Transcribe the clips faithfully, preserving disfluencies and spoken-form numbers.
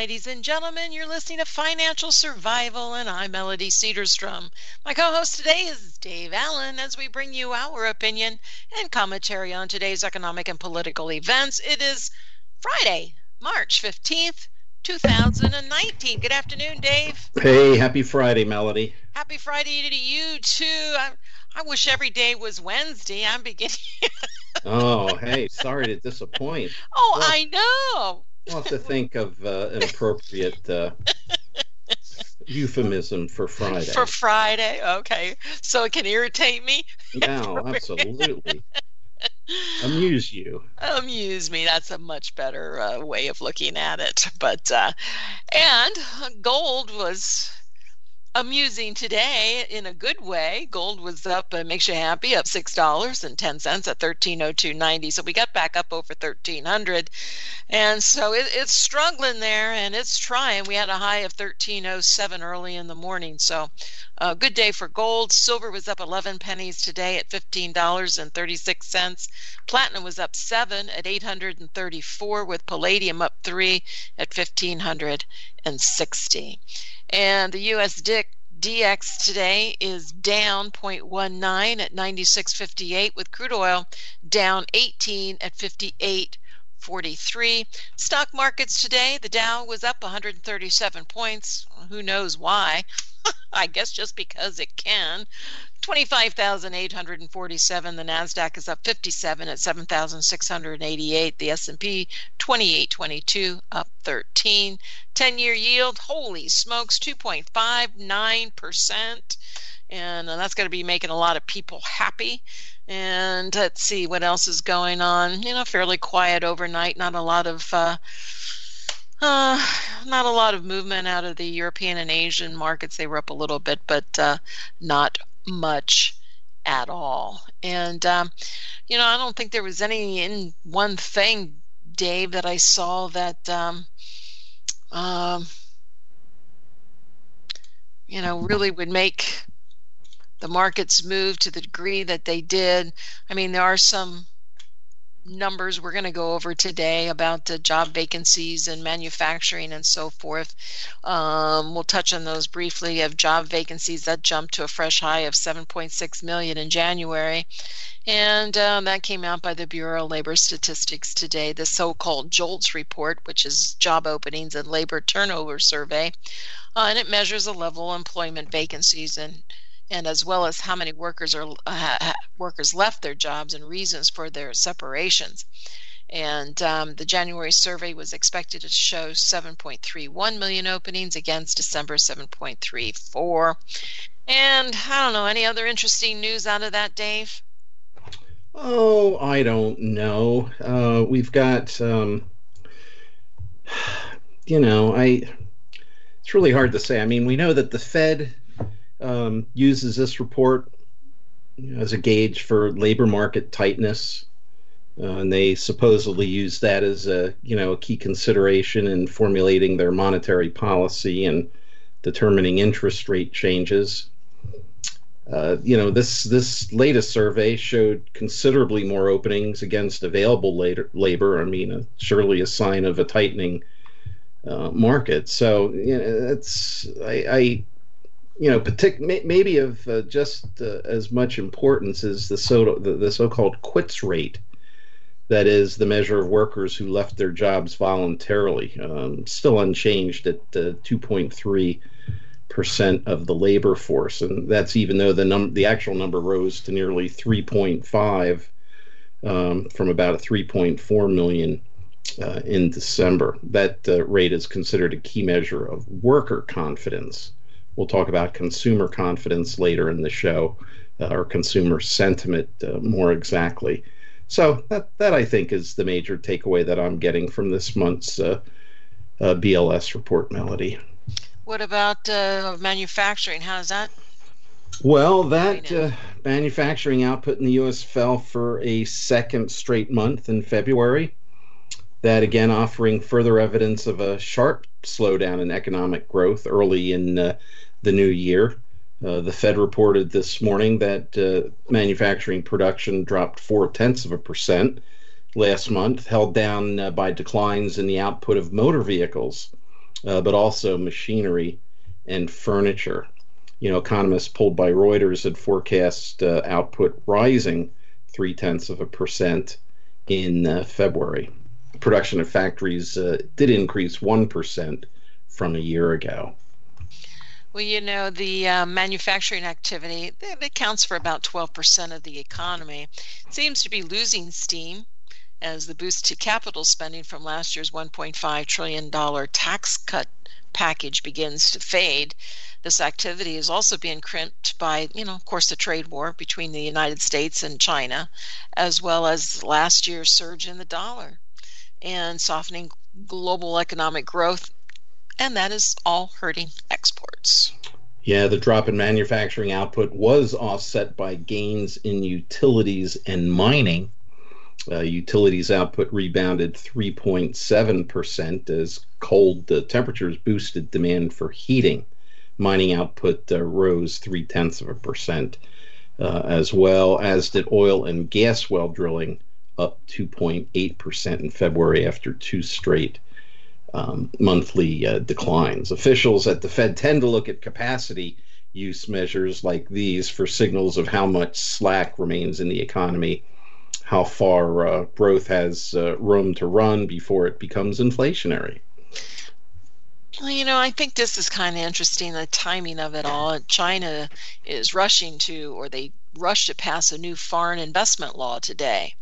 ladies and gentlemen. You're listening to Financial Survival, and I'm Melody Cedarstrom. My co-host today is Dave Allen as we bring you our opinion and commentary on today's economic and political events. It is Friday, March fifteenth, two thousand nineteen. Good afternoon, Dave. Hey, happy Friday, Melody. Happy Friday to you, too. I, I wish every day was Wednesday. I'm beginning. Oh, hey, sorry to disappoint. Oh, well, I know. We'll have to think of uh, an appropriate uh, euphemism for Friday. For Friday, okay. So it can irritate me? No, absolutely. Amuse you. Amuse me. That's a much better uh, way of looking at it. But, uh, and gold was amusing today in a good way. Gold was up, uh, makes you happy, up six dollars and ten cents at thirteen oh two ninety. So we got back up over thirteen hundred. And so it, it's struggling there, and it's trying. We had a high of thirteen oh seven early in the morning. So a uh, good day for gold. Silver was up eleven pennies today at fifteen dollars and thirty-six cents. Platinum was up seven at eight hundred thirty-four, with palladium up three at fifteen sixty. And the U S D X today is down zero point one nine at ninety-six fifty-eight, with crude oil down eighteen at fifty-eight forty-three. Stock markets today, the Dow was up one hundred thirty-seven points. Who knows why? I guess just because it can. twenty-five thousand eight hundred forty-seven. The Nasdaq is up fifty-seven at seven thousand six hundred eighty-eight. The S and P twenty-eight twenty-two, up thirteen. ten-year yield, holy smokes, two point five nine percent. And that's going to be making a lot of people happy. And let's see what else is going on. You know, fairly quiet overnight. Not a lot of uh, uh, not a lot of movement out of the European and Asian markets. They were up a little bit, but uh, not much at all. And um, you know, I don't think there was any in one thing, Dave, that I saw that um, um, you know, really would make the markets move to the degree that they did. I mean, there are some numbers we're going to go over today about the job vacancies and manufacturing and so forth. Um, we'll touch on those briefly. Of job vacancies that jumped to a fresh high of seven point six million in January. And um, that came out by the Bureau of Labor Statistics today, the so-called JOLTS report, which is Job Openings and Labor Turnover Survey. Uh, and it measures the level of employment vacancies and and as well as how many workers are uh, workers left their jobs and reasons for their separations. And um, the January survey was expected to show seven point three one million openings against December seven point three four. And I don't know, any other interesting news out of that, Dave? Oh, I don't know. Uh, we've got, um, you know, I. It's really hard to say. I mean, we know that the Fed Um, uses this report as a gauge for labor market tightness, uh, and they supposedly use that as a you know a key consideration in formulating their monetary policy and determining interest rate changes. Uh, you know this this latest survey showed considerably more openings against available later, labor. I mean, uh, surely a sign of a tightening uh, market. So you know, it's I. I You know, partic- maybe of uh, just uh, as much importance as the, so- the, the so-called quits rate, that is the measure of workers who left their jobs voluntarily, um, still unchanged at uh, two point three percent of the labor force, and that's even though the num- the actual number rose to nearly three point five um, from about a three point four million uh, in December. That uh, rate is considered a key measure of worker confidence. We'll talk about consumer confidence later in the show, uh, or consumer sentiment uh, more exactly. So that, that I think is the major takeaway that I'm getting from this month's uh, uh, B L S report, Melody. What about uh, manufacturing? How's that? Well, that uh, manufacturing output in the U S fell for a second straight month in February. That again offering further evidence of a sharp slowdown in economic growth early in uh, the new year. Uh, the Fed reported this morning that uh, manufacturing production dropped four tenths of a percent last month, held down uh, by declines in the output of motor vehicles. uh, but also machinery and furniture. You know, economists polled by Reuters had forecast uh, output rising three tenths of a percent in uh, February. Production of factories uh, did increase one percent from a year ago. Well, you know, the uh, manufacturing activity, that accounts for about twelve percent of the economy. It seems to be losing steam as the boost to capital spending from last year's one point five trillion dollars tax cut package begins to fade. This activity is also being crimped by, you know, of course, the trade war between the United States and China, as well as last year's surge in the dollar and softening global economic growth, and that is all hurting exports. Yeah, the drop in manufacturing output was offset by gains in utilities and mining. Uh, utilities output rebounded three point seven percent as cold uh, temperatures boosted demand for heating. Mining output uh, rose three tenths of a percent, uh, as well as did oil and gas well drilling, up two point eight percent in February after two straight um, monthly uh, declines. Officials at the Fed tend to look at capacity use measures like these for signals of how much slack remains in the economy, how far uh, growth has uh, room to run before it becomes inflationary. Well, you know, I think this is kind of interesting, the timing of it all. China is rushing to, or they rushed to pass a new foreign investment law today.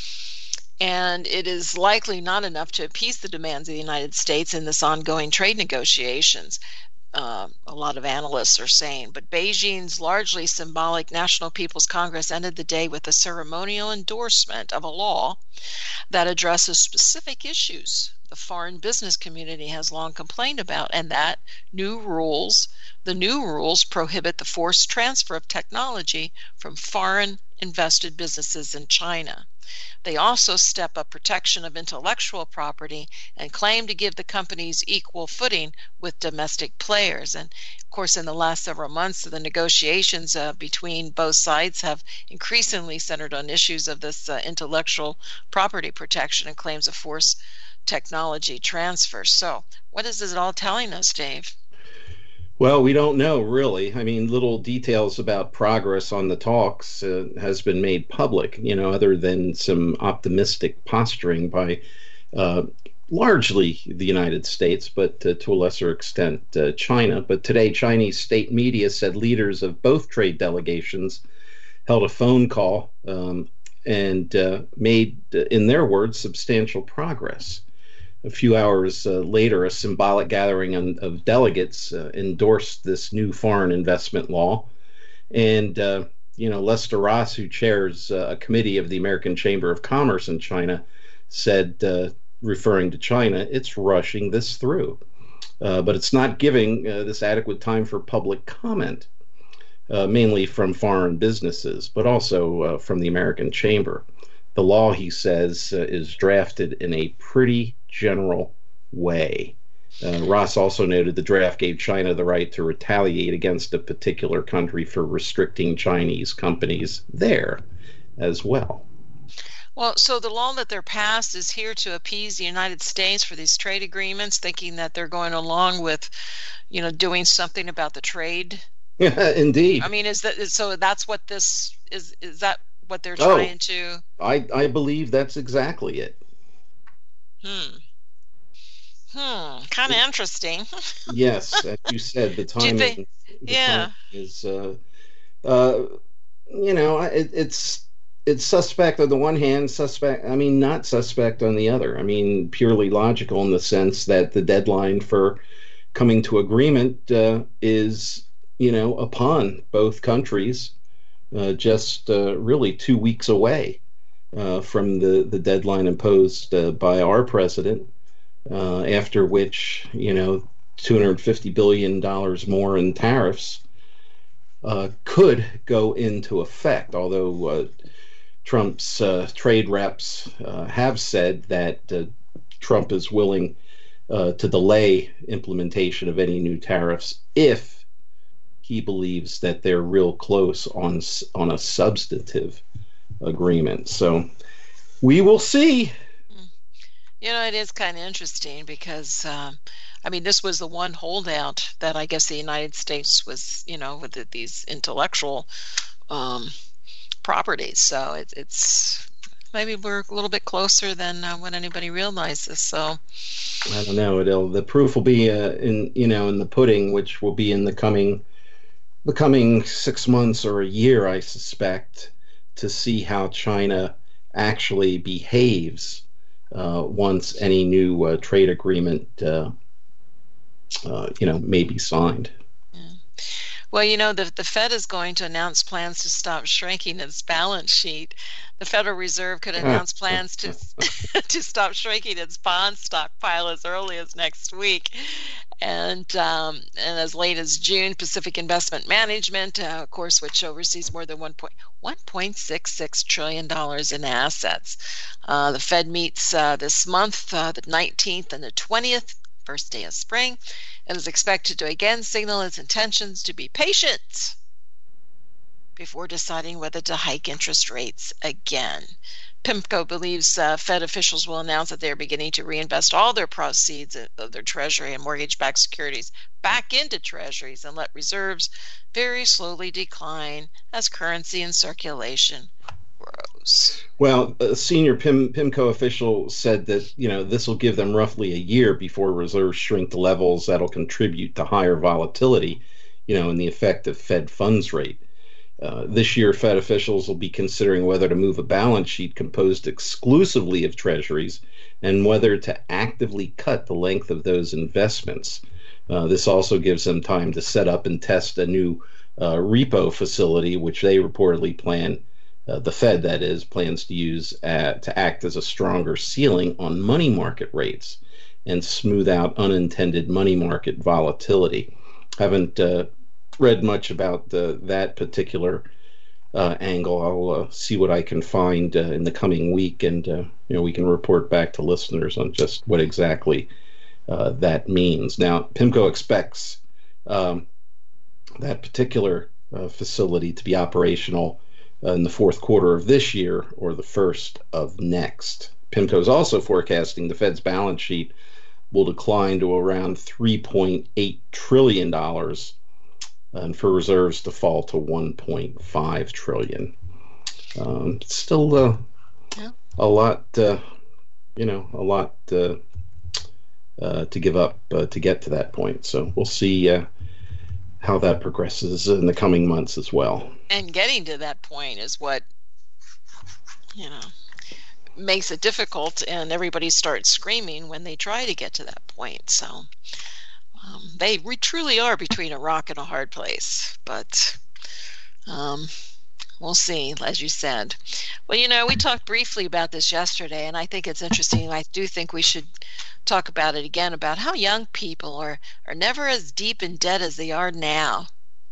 And it is likely not enough to appease the demands of the United States in this ongoing trade negotiations. Uh, a lot of analysts are saying, but Beijing's largely symbolic National People's Congress ended the day with a ceremonial endorsement of a law that addresses specific issues the foreign business community has long complained about, and that new rules, the new rules prohibit the forced transfer of technology from foreign invested businesses in China. They also step up protection of intellectual property and claim to give the companies equal footing with domestic players. And of course, in the last several months, the negotiations uh, between both sides have increasingly centered on issues of this uh, intellectual property protection and claims of forced technology transfer. So, what is it all telling us, Dave? Well, we don't know, really. I mean, little details about progress on the talks uh, has been made public, you know, other than some optimistic posturing by uh, largely the United States, but uh, to a lesser extent uh, China. But today, Chinese state media said leaders of both trade delegations held a phone call um, and uh, made, uh, in their words, substantial progress. A few hours uh, later, a symbolic gathering on, of delegates uh, endorsed this new foreign investment law. And, uh, you know, Lester Ross, who chairs uh, a committee of the American Chamber of Commerce in China, said, uh, referring to China, it's rushing this through. Uh, but it's not giving uh, this adequate time for public comment, uh, mainly from foreign businesses, but also uh, from the American Chamber. The law, he says, uh, is drafted in a pretty general way. Uh, Ross also noted the draft gave China the right to retaliate against a particular country for restricting Chinese companies there as well. Well, so the law that they're passed is here to appease the United States for these trade agreements, thinking that they're going along with, you know, doing something about the trade. Indeed. I mean, is that so? That's what this is. Is that what they're trying oh, to? I I believe that's exactly it. Hmm. Hmm. Kind of interesting. Yes, as you said, the timing, they, the yeah. timing is, uh, uh, you know, it, it's it's suspect on the one hand, suspect. I mean, not suspect on the other. I mean, purely logical in the sense that the deadline for coming to agreement uh, is, you know, upon both countries, uh, just uh, really two weeks away uh, from the the deadline imposed uh, by our president. Uh, after which, you know, two hundred fifty billion dollars more in tariffs uh, could go into effect, although uh, Trump's uh, trade reps uh, have said that uh, Trump is willing uh, to delay implementation of any new tariffs if he believes that they're real close on, on a substantive agreement. So we will see. You know, it is kind of interesting because, um, I mean, this was the one holdout that I guess the United States was, you know, with the, these intellectual um, properties. So it, it's maybe we're a little bit closer than uh, when anybody realizes. So I don't know. It'll the proof will be uh, in you know in the pudding, which will be in the coming the coming six months or a year, I suspect, to see how China actually behaves uh, once any new uh, trade agreement, uh, uh, you know, may be signed. yeah. Well, you know, the, the Fed is going to announce plans to stop shrinking its balance sheet. The Federal Reserve could announce plans to to stop shrinking its bond stockpile as early as next week. And um, and as late as June, Pacific Investment Management, uh, of course, which oversees more than one point six six trillion dollars in assets. Uh, the Fed meets uh, this month, uh, the nineteenth and the twentieth, first day of spring. It is expected to again signal its intentions to be patient before deciding whether to hike interest rates again. PIMCO believes uh, Fed officials will announce that they are beginning to reinvest all their proceeds of their Treasury and mortgage-backed securities back into Treasuries and let reserves very slowly decline as currency in circulation grows. Well, a senior PIM, PIMCO official said that you know this will give them roughly a year before reserves shrink to levels that'll contribute to higher volatility, you know, in the effective Fed funds rate. Uh, this year, Fed officials will be considering whether to move a balance sheet composed exclusively of treasuries and whether to actively cut the length of those investments. Uh, this also gives them time to set up and test a new uh, repo facility, which they reportedly plan, uh, the Fed that is, plans to use uh, to act as a stronger ceiling on money market rates and smooth out unintended money market volatility. Haven't uh, read much about uh, that particular uh, angle. I'll uh, see what I can find uh, in the coming week, and uh, you know we can report back to listeners on just what exactly uh, that means. Now, PIMCO expects um, that particular uh, facility to be operational uh, in the fourth quarter of this year or the first of next. PIMCO is also forecasting the Fed's balance sheet will decline to around three point eight trillion dollars and for reserves to fall to one point five trillion dollars. Um, still uh, yeah. a lot, uh, you know, a lot uh, uh, to give up uh, to get to that point. So we'll see uh, how that progresses in the coming months as well. And getting to that point is what, you know, makes it difficult, and everybody starts screaming when they try to get to that point. So Um, they re- truly are between a rock and a hard place, but um, we'll see, as you said. Well, you know, we talked briefly about this yesterday, and I think it's interesting. I do think we should talk about it again, about how young people are, are never as deep in debt as they are now.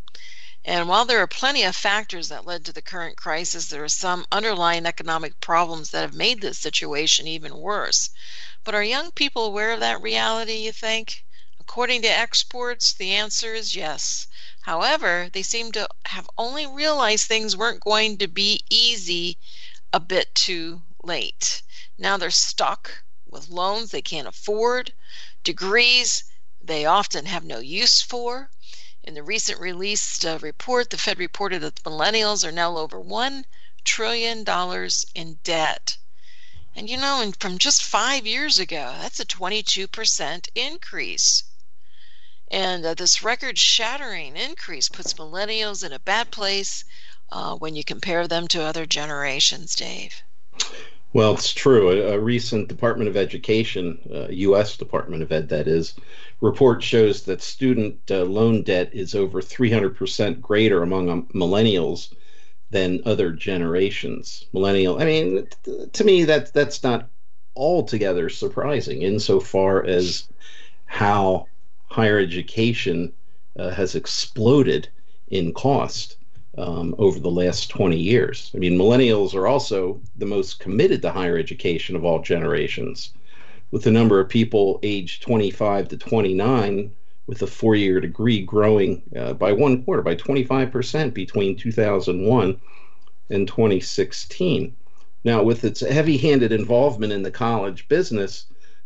And while there are plenty of factors that led to the current crisis, there are some underlying economic problems that have made this situation even worse. But are young people aware of that reality, you think? According to experts, the answer is yes. However, they seem to have only realized things weren't going to be easy a bit too late. Now they're stuck with loans they can't afford, degrees they often have no use for. In the recent released uh, report, the Fed reported that the millennials are now over one trillion dollars in debt. And you know, and from just five years ago, that's a twenty-two percent increase. And uh, this record-shattering increase puts millennials in a bad place uh, when you compare them to other generations, Dave. Well, it's true. A, a recent Department of Education, uh, U S Department of Ed, that is, report shows that student uh, loan debt is over three hundred percent greater among um, millennials than other generations. Millennial, I mean, t- to me, that, that's not altogether surprising insofar as how higher education uh, has exploded in cost um, over the last twenty years. I mean, millennials are also the most committed to higher education of all generations, with the number of people aged twenty-five to twenty-nine with a four-year degree growing uh, by one quarter, by twenty-five percent between two thousand one and twenty sixteen. Now, with its heavy-handed involvement in the college business,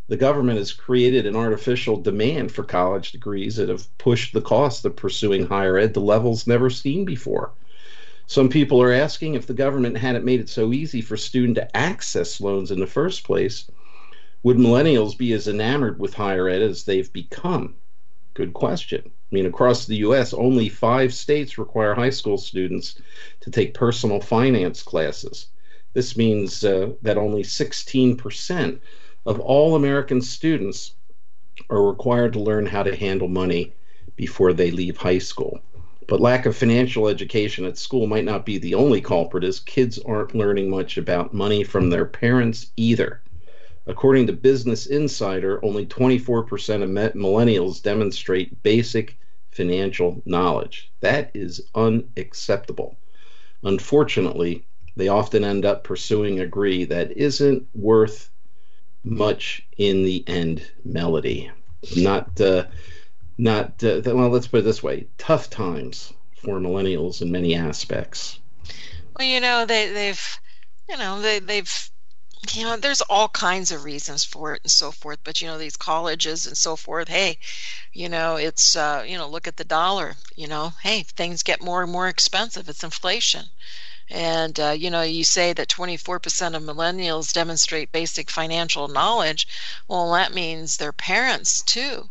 The government has created an artificial demand for college degrees that have pushed the cost of pursuing higher ed to levels never seen before. Some people are asking, if the government hadn't made it so easy for students to access loans in the first place, would millennials be as enamored with higher ed as they've become? Good question. I mean, across the U S, only five states require high school students to take personal finance classes. This means uh, that only sixteen percent of all American students are required to learn how to handle money before they leave high school. But lack of financial education at school might not be the only culprit, as kids aren't learning much about money from their parents either. According to Business Insider, only twenty-four percent of millennials demonstrate basic financial knowledge. That is unacceptable. Unfortunately, they often end up pursuing a degree that isn't worth much in the end, Melody. Not, uh, not. Uh, well, let's put it this way: tough times for millennials in many aspects. Well, you know, they, they've, you know, they, they've. You know, there's all kinds of reasons for it and so forth, but you know, these colleges and so forth, hey, you know, it's uh, you know, look at the dollar, you know, hey, things get more and more expensive. It's inflation. And uh, you know, you say that twenty-four percent of millennials demonstrate basic financial knowledge. Well, that means their parents too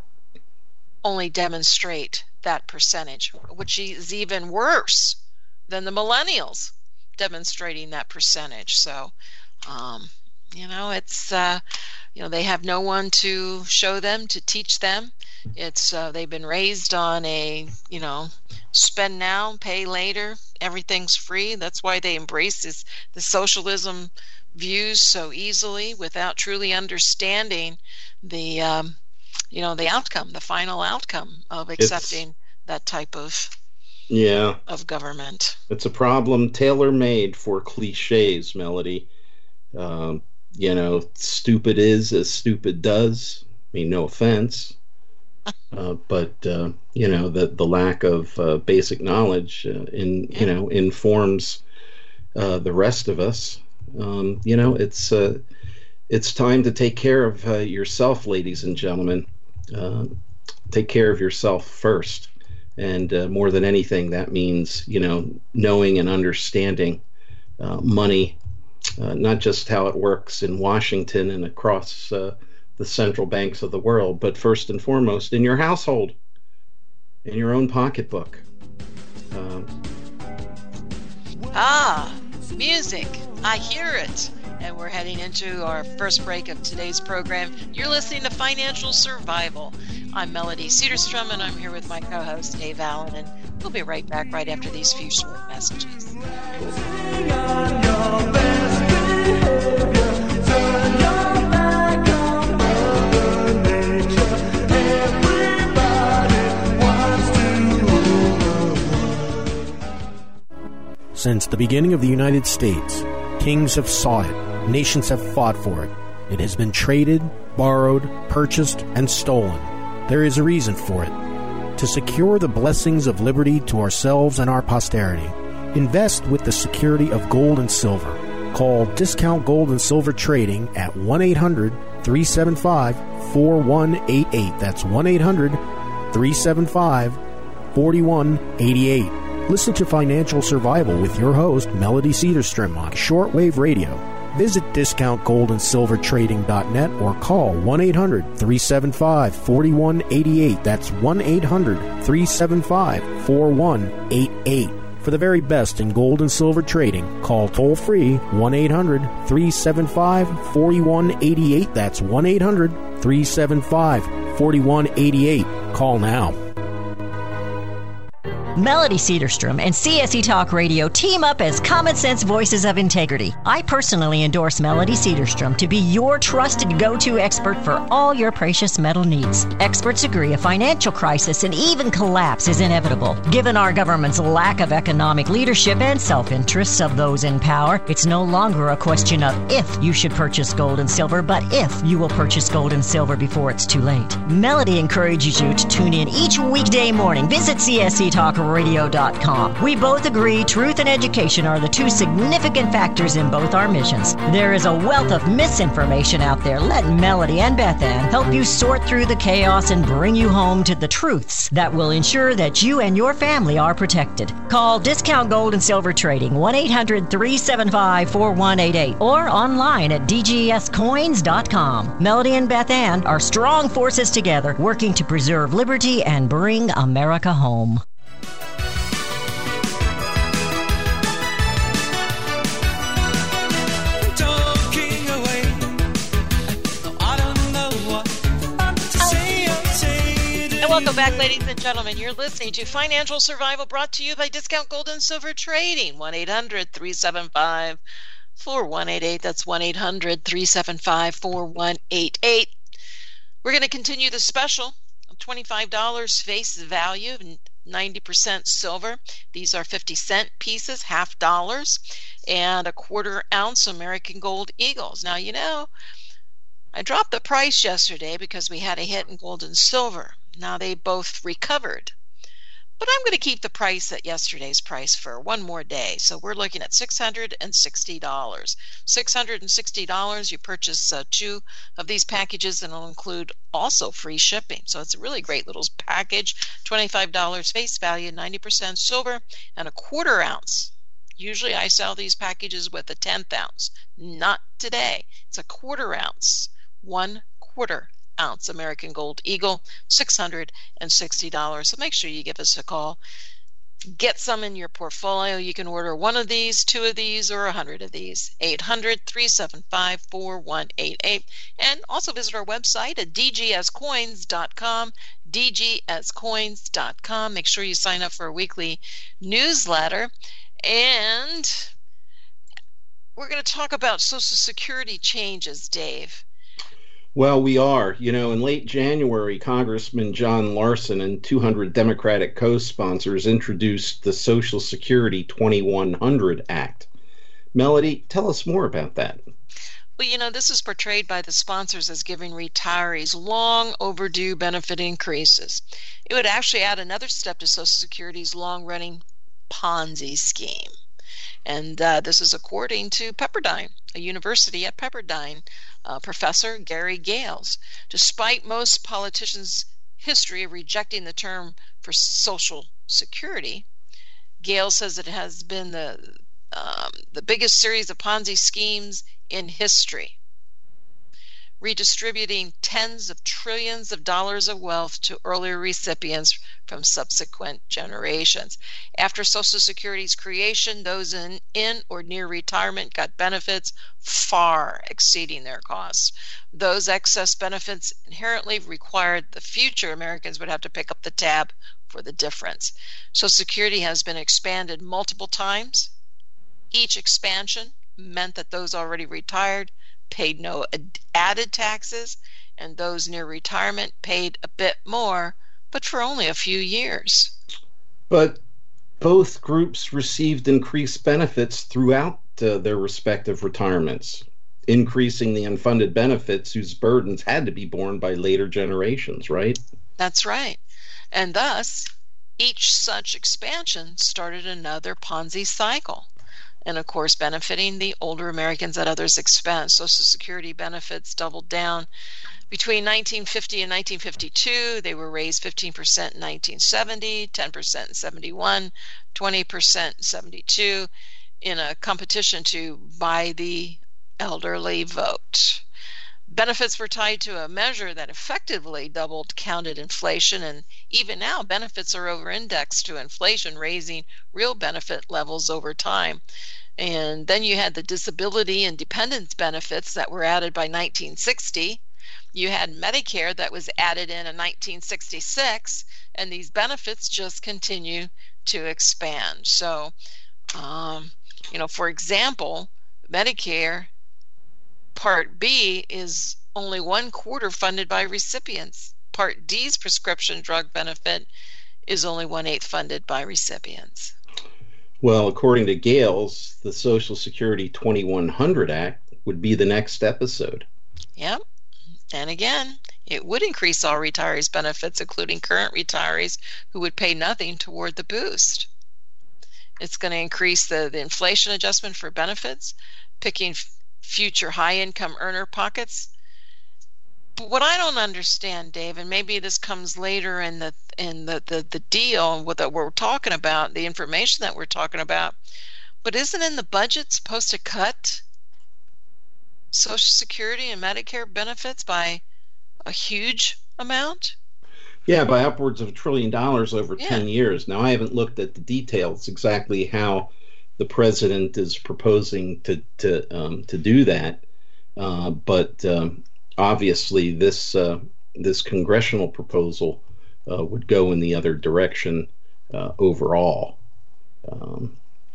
only demonstrate that percentage, which is even worse than the millennials demonstrating that percentage. So Um, you know, it's, uh, you know, they have no one to show them, to teach them. It's, uh, they've been raised on a, you know, spend now, pay later, everything's free. That's why they embrace this, the socialism views so easily without truly understanding the, um, you know, the outcome, the final outcome of accepting it's, that type of, yeah, of government. It's a problem tailor-made for cliches, Melody. Um, you know, stupid is as stupid does. I mean, no offense, uh, but uh, you know, the the lack of uh, basic knowledge uh, in you know informs uh, the rest of us. Um, you know, it's uh, it's time to take care of uh, yourself, ladies and gentlemen. Uh, take care of yourself first, and uh, more than anything, that means you know knowing and understanding uh, money. Uh, not just how it works in Washington and across uh, the central banks of the world, but first and foremost in your household, in your own pocketbook. Um, ah, music. I hear it. And we're heading into our first break of today's program. You're listening to Financial Survival. I'm Melody Cedarstrom, and I'm here with my co-host, Dave Allen, and we'll be right back right after these few short messages. Since the beginning of the United States, kings have sought it, nations have fought for it. It has been traded, borrowed, purchased, and stolen. There is a reason for it. To secure the blessings of liberty to ourselves and our posterity, invest with the security of gold and silver. Call Discount Gold and Silver Trading at one eight hundred, three seven five, four one eight eight. That's one eight hundred, three seven five, four one eight eight. Listen to Financial Survival with your host, Melody Cedarstrom, on shortwave radio. Visit discount gold and silver trading dot net or call one eight hundred, three seven five, four one eight eight. That's one eight hundred, three seven five, four one eight eight. For the very best in gold and silver trading, call toll-free one eight hundred, three seven five, four one eight eight. That's one eight hundred, three seven five, four one eight eight. Call now. Melody Cedarstrom and C S E Talk Radio team up as common sense voices of integrity. I personally endorse Melody Cedarstrom to be your trusted go-to expert for all your precious metal needs. Experts agree a financial crisis and even collapse is inevitable. Given our government's lack of economic leadership and self-interests of those in power, it's no longer a question of if you should purchase gold and silver, but if you will purchase gold and silver before it's too late. Melody encourages you to tune in each weekday morning. Visit C S E Talk radio dot com. We both agree truth and education are the two significant factors in both our missions. There is a wealth of misinformation out there. Let Melody and Beth Ann help you sort through the chaos and bring you home to the truths that will ensure that you and your family are protected. Call Discount Gold and Silver Trading, one eight hundred three seven five four one eight eight, or online at d g s coins dot com. Melody and Beth Ann are strong forces together, working to preserve liberty and bring America home. Welcome back, ladies and gentlemen. You're listening to Financial Survival, brought to you by Discount Gold and Silver Trading. one eight hundred three seven five four one eight eight. That's one eight hundred three seven five four one eight eight. We're going to continue the special. twenty-five dollars face value, ninety percent silver. These are fifty cent pieces, half dollars, and a quarter ounce American Gold Eagles. Now, you know, I dropped the price yesterday because we had a hit in gold and silver. Now they both recovered. But I'm going to keep the price at yesterday's price for one more day. So we're looking at six hundred sixty dollars. six hundred sixty dollars. You purchase uh, two of these packages, and it'll include also free shipping. So it's a really great little package. twenty-five dollars face value, ninety percent silver, and a quarter ounce. Usually I sell these packages with a tenth ounce. Not today. It's a quarter ounce. One quarter ounce American Gold Eagle, six hundred sixty dollars. So make sure you give us a call. Get some in your portfolio. You can order one of these, two of these, or a hundred of these. eight hundred three seven five four one eight eight. And also visit our website at d g s coins dot com, d g s coins dot com. Make sure you sign up for a weekly newsletter. And we're going to talk about Social Security changes, Dave. Well, we are. You know, in late January, Congressman John Larson and two hundred Democratic co-sponsors introduced the Social Security twenty-one hundred Act. Melody, tell us more about that. Well, you know, this is portrayed by the sponsors as giving retirees long overdue benefit increases. It would actually add another step to Social Security's long-running Ponzi scheme. And uh, this is according to Pepperdine, a university at Pepperdine. Uh, Professor Gary Gales. Despite most politicians' history of rejecting the term for Social Security, Gales says it has been the um, the biggest series of Ponzi schemes in history, redistributing tens of trillions of dollars of wealth to earlier recipients from subsequent generations. After Social Security's creation, those in, in or near retirement got benefits far exceeding their costs. Those excess benefits inherently required the future Americans would have to pick up the tab for the difference. Social Security has been expanded multiple times. Each expansion meant that those already retired paid no added taxes, and those near retirement paid a bit more, but for only a few years. But both groups received increased benefits throughout uh, their respective retirements, increasing the unfunded benefits whose burdens had to be borne by later generations, right? That's right. And thus, each such expansion started another Ponzi cycle. And of course, benefiting the older Americans at others' expense. Social Security benefits doubled down. Between nineteen fifty and nineteen fifty-two, they were raised fifteen percent in nineteen seventy, ten percent in seventy-one, twenty percent in seventy-two, in a competition to buy the elderly vote. Benefits were tied to a measure that effectively doubled counted inflation, and even now benefits are over-indexed to inflation, raising real benefit levels over time. And then you had the disability and dependence benefits that were added by nineteen sixty. You had Medicare that was added in in nineteen sixty-six, and these benefits just continue to expand. So, um, you know, for example, Medicare Part B is only one quarter funded by recipients. Part D's prescription drug benefit is only one-eighth funded by recipients. Well, according to Gales, the Social Security twenty-one hundred Act would be the next episode. Yep. And again, It would increase all retirees' benefits, including current retirees who would pay nothing toward the boost. It's going to increase the, the inflation adjustment for benefits, picking f- future high-income earner pockets. But what I don't understand, Dave, and maybe this comes later in the in the, the, the deal what that we're talking about, the information that we're talking about, but isn't in the budget supposed to cut Social Security and Medicare benefits by a huge amount? Yeah, by upwards of a trillion dollars over Yeah. ten years. Now, I haven't looked at the details exactly how the president is proposing to to um, to do that, uh, but um, obviously this uh, this congressional proposal uh, would go in the other direction uh, overall. Um,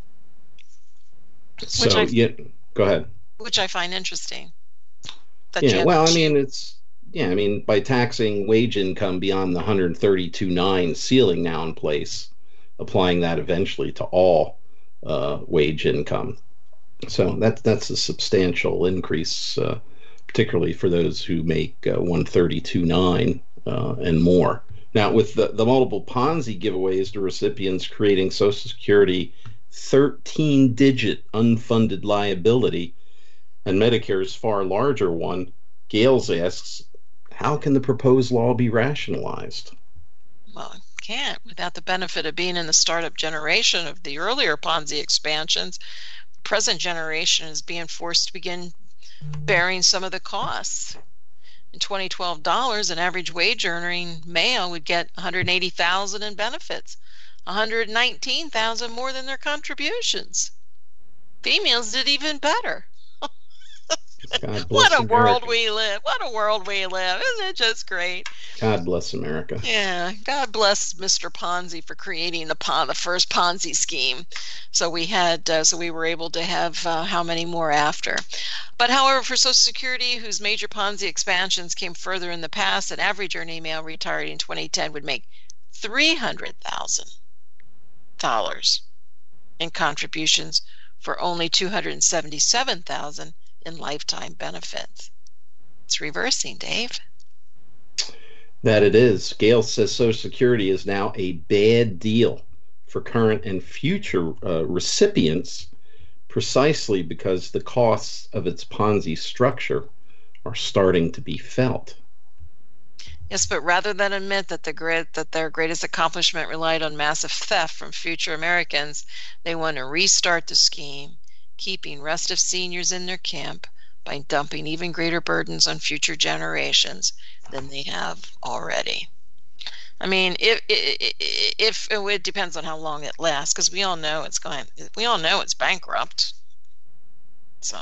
so, I- yeah, go ahead. Which I find interesting. That Yeah, you- well, I mean, it's, yeah, I mean, by taxing wage income beyond the one hundred thirty-two point nine ceiling now in place, applying that eventually to all uh, wage income. So that's that's a substantial increase, uh, particularly for those who make uh, one thirty-two point nine uh, and more. Now, with the, the multiple Ponzi giveaways to recipients creating Social Security thirteen-digit unfunded liability, and Medicare's far larger one, Gales asks, how can the proposed law be rationalized? Well, it can't without the benefit of being in the startup generation of the earlier Ponzi expansions. The present generation is being forced to begin bearing some of the costs. In twenty twelve dollars, an average wage earning male would get one hundred eighty thousand dollars in benefits, one hundred nineteen thousand dollars more than their contributions. Females did even better. God bless What a America. world we live. What a world we live. Isn't it just great? God bless America. Yeah, God bless Mister Ponzi for creating the pon- the first Ponzi scheme. So we had, uh, so we were able to have uh, how many more after. But however, for Social Security, whose major Ponzi expansions came further in the past, an average earning male retired in twenty ten would make three hundred thousand dollars in contributions for only two hundred seventy-seven thousand dollars in lifetime benefits. It's reversing, Dave. That it is. Gale says Social Security is now a bad deal for current and future uh, recipients, precisely because the costs of its Ponzi structure are starting to be felt. Yes, but rather than admit that the great, that their greatest accomplishment relied on massive theft from future Americans, they want to restart the scheme, keeping restive seniors in their camp by dumping even greater burdens on future generations than they have already. I mean, if if, if it depends on how long it lasts, because we all know it's going. We all know it's bankrupt. So.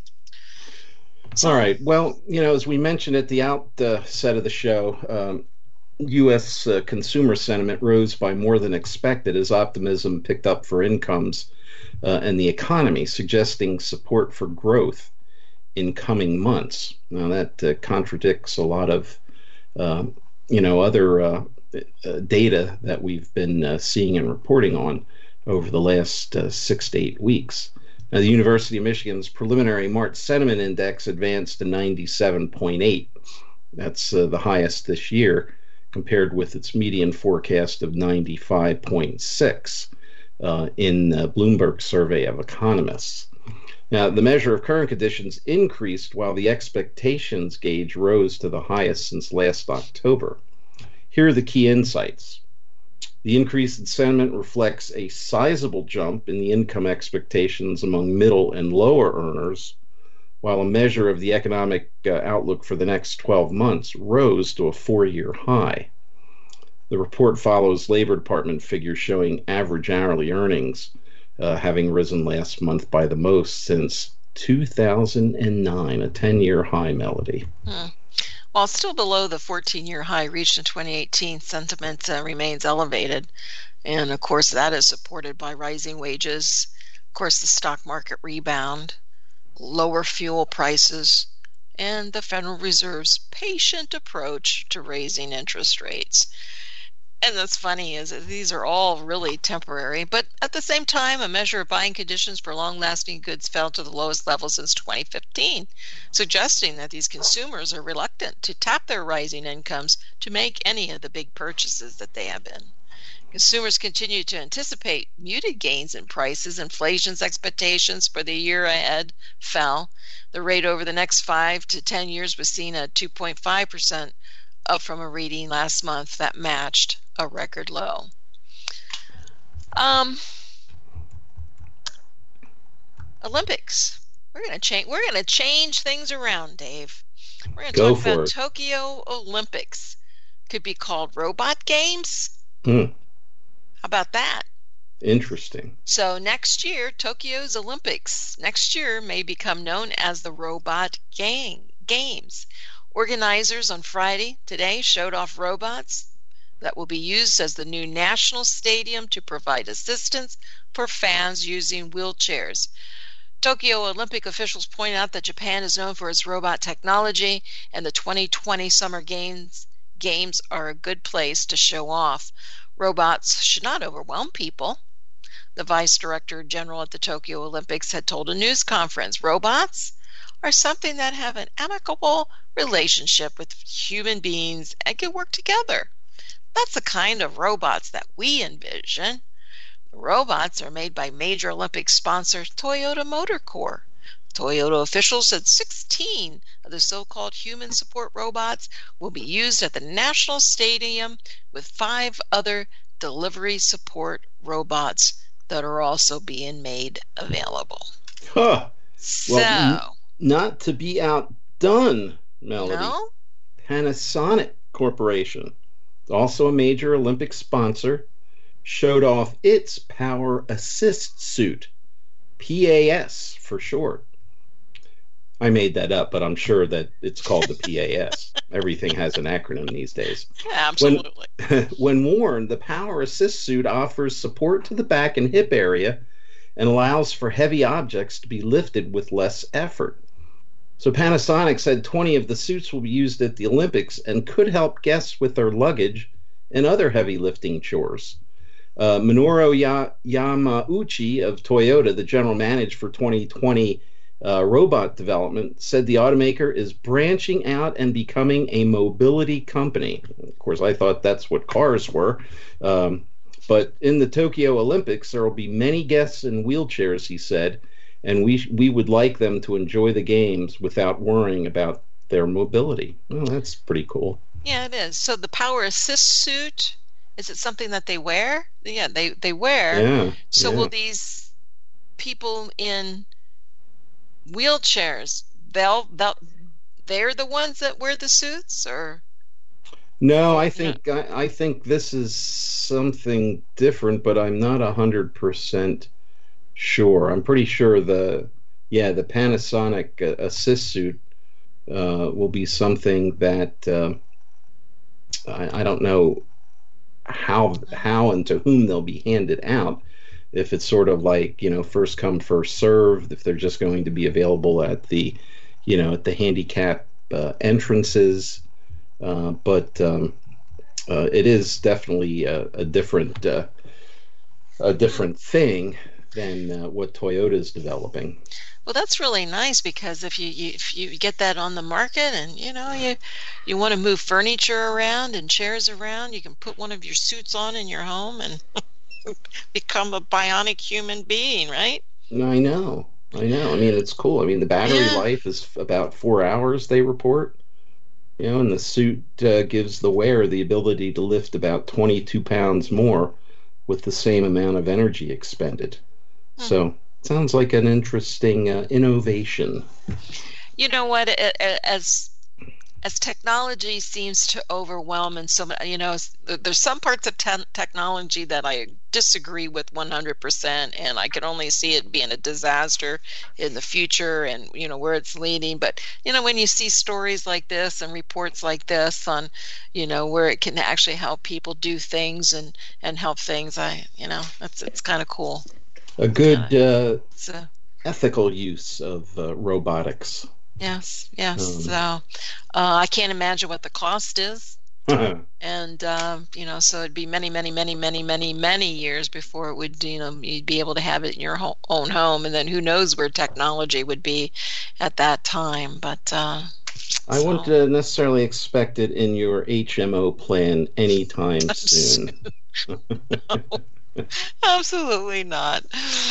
All right. Well, you know, as we mentioned at the outset of the show, um, U S uh, consumer sentiment rose by more than expected as optimism picked up for incomes uh, and the economy, suggesting support for growth in coming months. Now, that uh, contradicts a lot of, uh, you know, other uh, uh, data that we've been uh, seeing and reporting on over the last uh, six to eight weeks. Now, the University of Michigan's preliminary March Sentiment Index advanced to ninety-seven point eight. That's uh, the highest this year, compared with its median forecast of ninety-five point six uh, in uh, Bloomberg's survey of economists. Now, the measure of current conditions increased while the expectations gauge rose to the highest since last October. Here are the key insights. The increase in sentiment reflects a sizable jump in the income expectations among middle and lower earners, while a measure of the economic uh, outlook for the next twelve months rose to a four-year high. The report follows Labor Department figures showing average hourly earnings uh, having risen last month by the most since two thousand nine, a ten-year high, Melody. Hmm. While still below the fourteen-year high reached in twenty eighteen, sentiment uh, remains elevated. And of course, that is supported by rising wages, of course, the stock market rebound, lower fuel prices, and the Federal Reserve's patient approach to raising interest rates. And that's funny is that these are all really temporary, but at the same time, a measure of buying conditions for long-lasting goods fell to the lowest level since twenty fifteen, suggesting that these consumers are reluctant to tap their rising incomes to make any of the big purchases that they have been. Consumers continue to anticipate muted gains in prices. Inflation's expectations for the year ahead fell. The rate over the next five to ten years was seen at two point five percent, up from a reading last month that matched a record low. Um, Olympics. We're gonna change. We're gonna change things around, Dave. We're gonna Go talk for about it. Tokyo Olympics. Could be called robot games. Hmm. How about that? Interesting. So next year, Tokyo's Olympics next year may become known as the Robot Gang Games. Organizers on Friday today showed off robots that will be used as the new national stadium to provide assistance for fans using wheelchairs. Tokyo Olympic officials point out that Japan is known for its robot technology, and the twenty twenty Summer Games games are a good place to show off. Robots should not overwhelm people. The vice director general at the Tokyo Olympics had told a news conference, robots are something that have an amicable relationship with human beings and can work together. That's the kind of robots that we envision. The robots are made by major Olympic sponsor Toyota Motor Corp. Toyota officials said sixteen of the so-called human support robots will be used at the National Stadium, with five other delivery support robots that are also being made available. Huh. So, Well, n- not to be outdone, Melody. no? Panasonic Corporation, also a major Olympic sponsor, showed off its Power Assist Suit, P A S for short. I made that up, but I'm sure that it's called the P A S. Everything has an acronym these days. Absolutely. When, when worn, the Power Assist Suit offers support to the back and hip area and allows for heavy objects to be lifted with less effort. So Panasonic said twenty of the suits will be used at the Olympics and could help guests with their luggage and other heavy lifting chores. Uh, Minoru ya- Yamauchi of Toyota, the general manager for twenty twenty uh, robot development, said the automaker is branching out and becoming a mobility company. Of course, I thought that's what cars were. Um, but in the Tokyo Olympics, there will be many guests in wheelchairs, he said, and we we would like them to enjoy the games without worrying about their mobility. Well, that's pretty cool. Yeah, it is. So the Power Assist suit, is it something that they wear? Yeah, they, they wear. Yeah. So yeah. will these people in wheelchairs, they'll, they'll, they're the ones that wear the suits, or? No, I think I, I think this is something different, but I'm not a hundred percent sure. I'm pretty sure the yeah the Panasonic uh, Assist suit uh, will be something that uh, I, I don't know how how and to whom they'll be handed out. If it's sort of like, you know, first come first served, if they're just going to be available at the you know at the handicap uh, entrances. Uh, but um, uh, it is definitely a, a different uh, a different thing than uh, what Toyota is developing. Well, that's really nice, because if you, you if you get that on the market, and you know you you want to move furniture around and chairs around, you can put one of your suits on in your home and become a bionic human being, right? I know, I know. I mean, it's cool. I mean, the battery Yeah. life is about four hours, they report. You know, and the suit uh, gives the wearer the ability to lift about twenty-two pounds more with the same amount of energy expended. Hmm. So, sounds like an interesting uh, innovation. You know what? a- a- As as technology seems to overwhelm, and so many, you know, s- there's some parts of te- technology that I disagree with one hundred percent, and I can only see it being a disaster in the future, and you know where it's leading. But you know, when you see stories like this and reports like this on, you know, where it can actually help people do things and and help things, I, you know, that's it's kind of cool. A good uh, So ethical use of uh, robotics. yes, yes. Um, So uh, I can't imagine what the cost is. And, uh, you know, so it'd be many, many, many, many, many, many years before it would, you know, you'd be able to have it in your ho- own home. And then who knows where technology would be at that time. But uh, I so. wouldn't uh, necessarily expect it in your H M O plan anytime soon. No, absolutely not.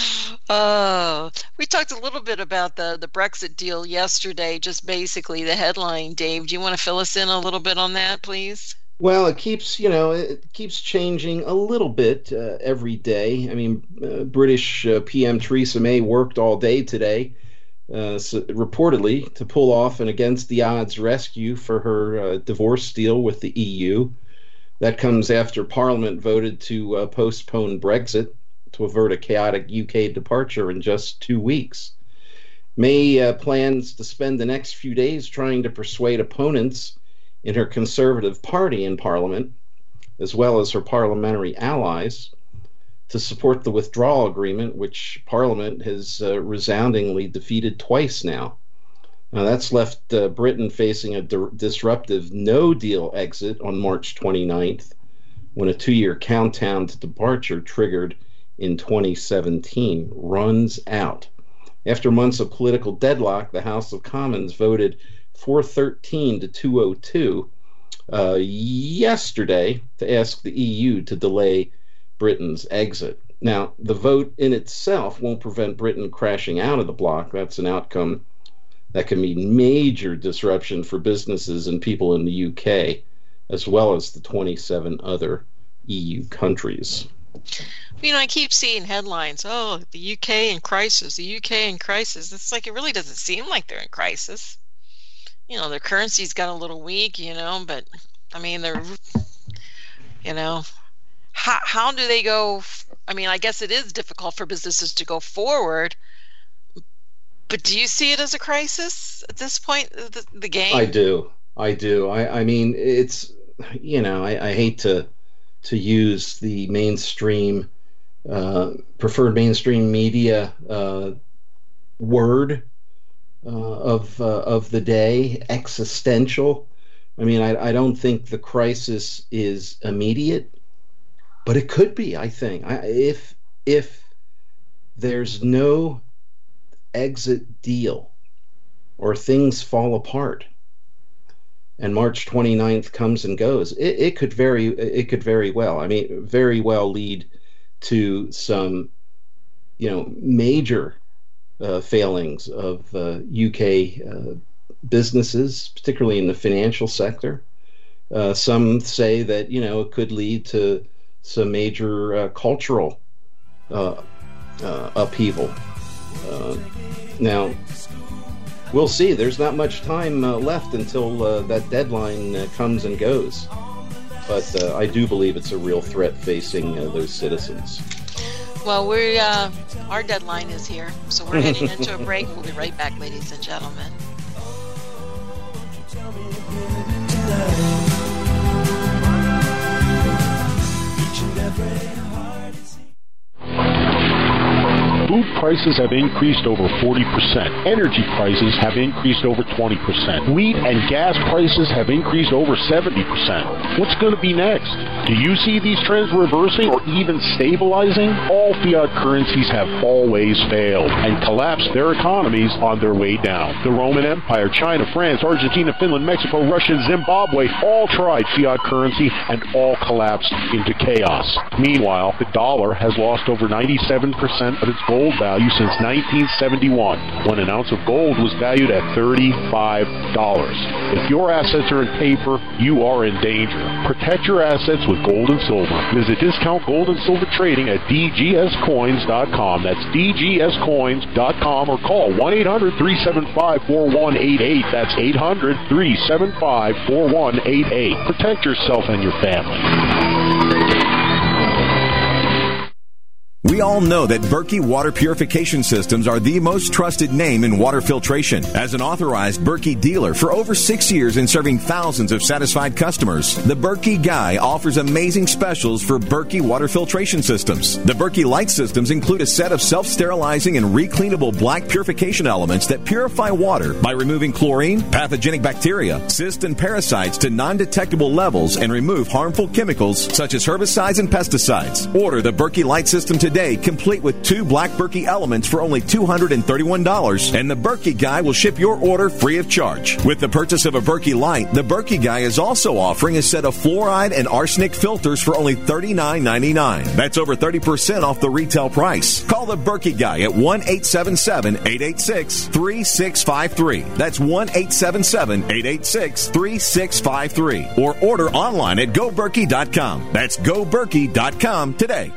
Uh, we talked a little bit about the, the Brexit deal yesterday, just basically the headline. Dave, do you want to fill us in a little bit on that, please? Well, it keeps, you know, it keeps changing a little bit uh, every day. I mean, uh, British uh, P M Theresa May worked all day today, uh, so reportedly, to pull off an against-the-odds rescue for her uh, divorce deal with the E U. That comes after Parliament voted to uh, postpone Brexit to avert a chaotic U K departure in just two weeks. May uh, plans to spend the next few days trying to persuade opponents in her Conservative Party in Parliament, as well as her parliamentary allies, to support the withdrawal agreement, which Parliament has uh, resoundingly defeated twice now. Now, that's left uh, Britain facing a di- disruptive no-deal exit on March twenty-ninth, when a two-year countdown to departure triggered in twenty seventeen runs out. After months of political deadlock, the House of Commons voted four thirteen to two oh two uh, yesterday to ask the E U to delay Britain's exit. Now, the vote in itself won't prevent Britain crashing out of the bloc. That's an outcome that can mean major disruption for businesses and people in the U K, as well as the twenty-seven other E U countries. You know, I keep seeing headlines, oh, the U K in crisis, the U K in crisis. It's like it really doesn't seem like they're in crisis. You know, their currency's got a little weak, you know, but, I mean, they're, you know, how, how do they go? I mean, I guess it is difficult for businesses to go forward, but do you see it as a crisis at this point, the, the game? I do. I do. I, I mean, it's, you know, I, I hate to to use the mainstream, uh, preferred mainstream media uh, word uh, of uh, of the day, existential. I mean, I, I don't think the crisis is immediate, but it could be. I think I, if if there's no exit deal or things fall apart and March twenty-ninth comes and goes, it, it could very it could very well, I mean, very well lead to some, you know, major uh, failings of uh, U K uh, businesses, particularly in the financial sector. Uh, some say that, you know, it could lead to some major uh, cultural uh, uh, upheaval. Uh, now, we'll see. There's not much time uh, left until uh, that deadline uh, comes and goes. But uh, I do believe it's a real threat facing uh, those citizens. Well, we uh, our deadline is here, so we're heading into a break. We'll be right back, ladies and gentlemen. Food prices have increased over forty percent. Energy prices have increased over twenty percent. Wheat and gas prices have increased over seventy percent. What's going to be next? Do you see these trends reversing or even stabilizing? All fiat currencies have always failed and collapsed their economies on their way down. The Roman Empire, China, France, Argentina, Finland, Mexico, Russia, Zimbabwe all tried fiat currency and all collapsed into chaos. Meanwhile, the dollar has lost over ninety-seven percent of its gold value since nineteen seventy-one, when an ounce of gold was valued at thirty-five dollars. If your assets are in paper, you are in danger. Protect your assets with gold and silver. Visit Discount Gold and Silver Trading at d g s coins dot com. That's d g s coins dot com, or call one eight hundred, three seven five, four one eight eight. That's eight hundred, three seven five, four one eight eight. Protect yourself and your family. We all know that Berkey Water Purification Systems are the most trusted name in water filtration. As an authorized Berkey dealer for over six years and serving thousands of satisfied customers, the Berkey Guy offers amazing specials for Berkey Water Filtration Systems. The Berkey Light Systems include a set of self-sterilizing and recleanable black purification elements that purify water by removing chlorine, pathogenic bacteria, cysts, and parasites to non-detectable levels and remove harmful chemicals such as herbicides and pesticides. Order the Berkey Light System today, complete with two black Berkey elements for only two hundred thirty-one dollars, and the Berkey Guy will ship your order free of charge. With the purchase of a Berkey Light, the Berkey Guy is also offering a set of fluoride and arsenic filters for only thirty-nine ninety-nine. That's over thirty percent off the retail price. Call the Berkey Guy at one eight seven seven, eight eight six, three six five three. That's one eight seven seven, eight eight six, three six five three. Or order online at go berkey dot com. That's go berkey dot com today.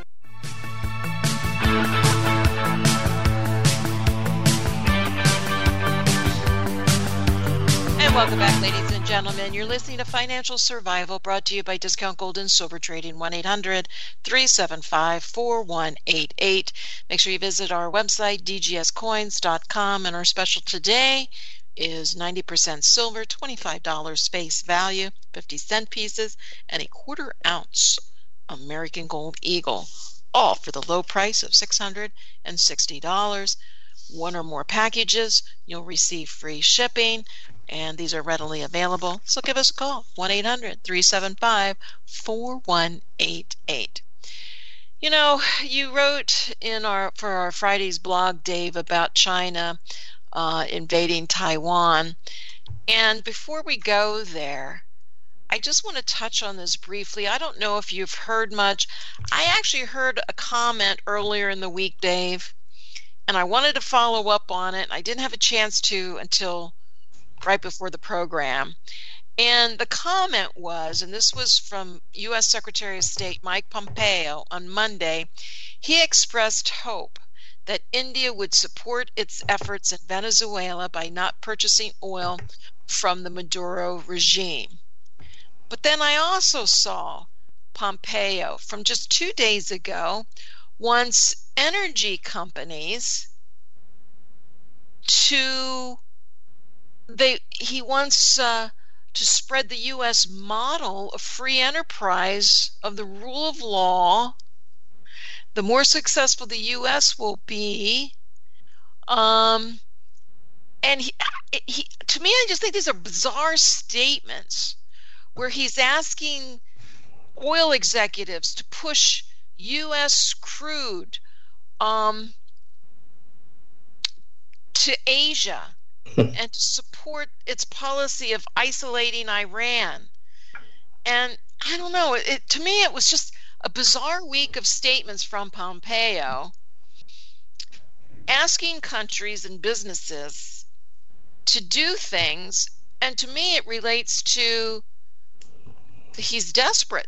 And welcome back, ladies and gentlemen. You're listening to Financial Survival, brought to you by Discount Gold and Silver Trading, one eight hundred, three seven five, four one eight eight. Make sure you visit our website, d g s coins dot com, and our special today is ninety percent silver, twenty-five dollars face value, fifty cent pieces, and a quarter ounce American Gold Eagle, all for the low price of six hundred sixty dollars. One or more packages, you'll receive free shipping, and these are readily available. So give us a call, one eight hundred, three seven five, four one eight eight. You know, you wrote in our for our Friday's blog, Dave, about China uh, invading Taiwan. And before we go there, I just want to touch on this briefly. I don't know if you've heard much. I actually heard a comment earlier in the week, Dave, and I wanted to follow up on it. I didn't have a chance to until right before the program. And the comment was, and this was from U S Secretary of State Mike Pompeo on Monday, he expressed hope that India would support its efforts in Venezuela by not purchasing oil from the Maduro regime. But then I also saw Pompeo from just two days ago wants energy companies to they he wants uh, to spread the U S model of free enterprise, of the rule of law. The more successful the U S will be, um, and he, he to me, I just think these are bizarre statements where he's asking oil executives to push U S crude um, to Asia and to support its policy of isolating Iran. And I don't know, it, to me it was just a bizarre week of statements from Pompeo asking countries and businesses to do things, and to me it relates to he's desperate.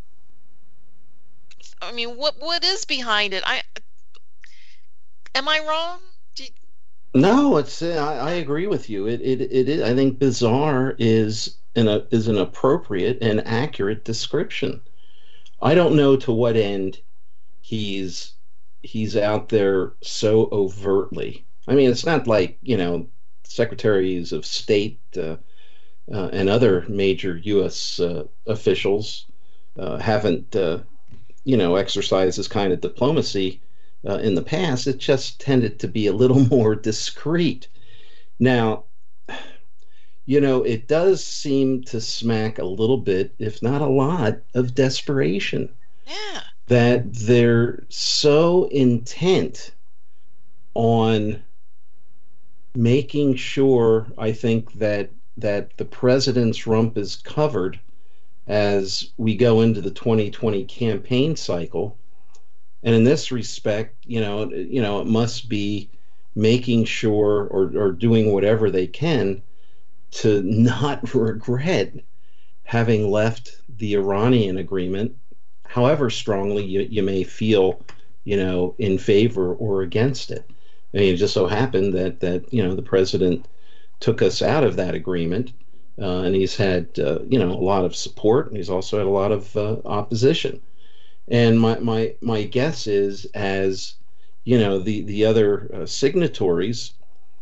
I mean, what what is behind it? I am I wrong? You... No, it's uh, I, I agree with you. It it it is, I think bizarre is an a, is an appropriate and accurate description. I don't know to what end he's he's out there so overtly. I mean, it's not like, you know, secretaries of state uh, uh, and other major U S uh, officials uh, haven't uh, you know, exercise this kind of diplomacy uh, in the past. It just tended to be a little more discreet. Now, you know, it does seem to smack a little bit, if not a lot, of desperation. Yeah. That they're so intent on making sure, I think, that that the president's rump is covered as we go into the twenty twenty campaign cycle. And in this respect, you know, you know, it must be making sure or, or doing whatever they can to not regret having left the Iranian agreement, however strongly you, you may feel, you know, in favor or against it. I mean, it just so happened that, that you know, the president took us out of that agreement. Uh, and he's had, uh, you know, a lot of support, and he's also had a lot of uh, opposition. And my, my, my guess is, as you know, the, the other uh, signatories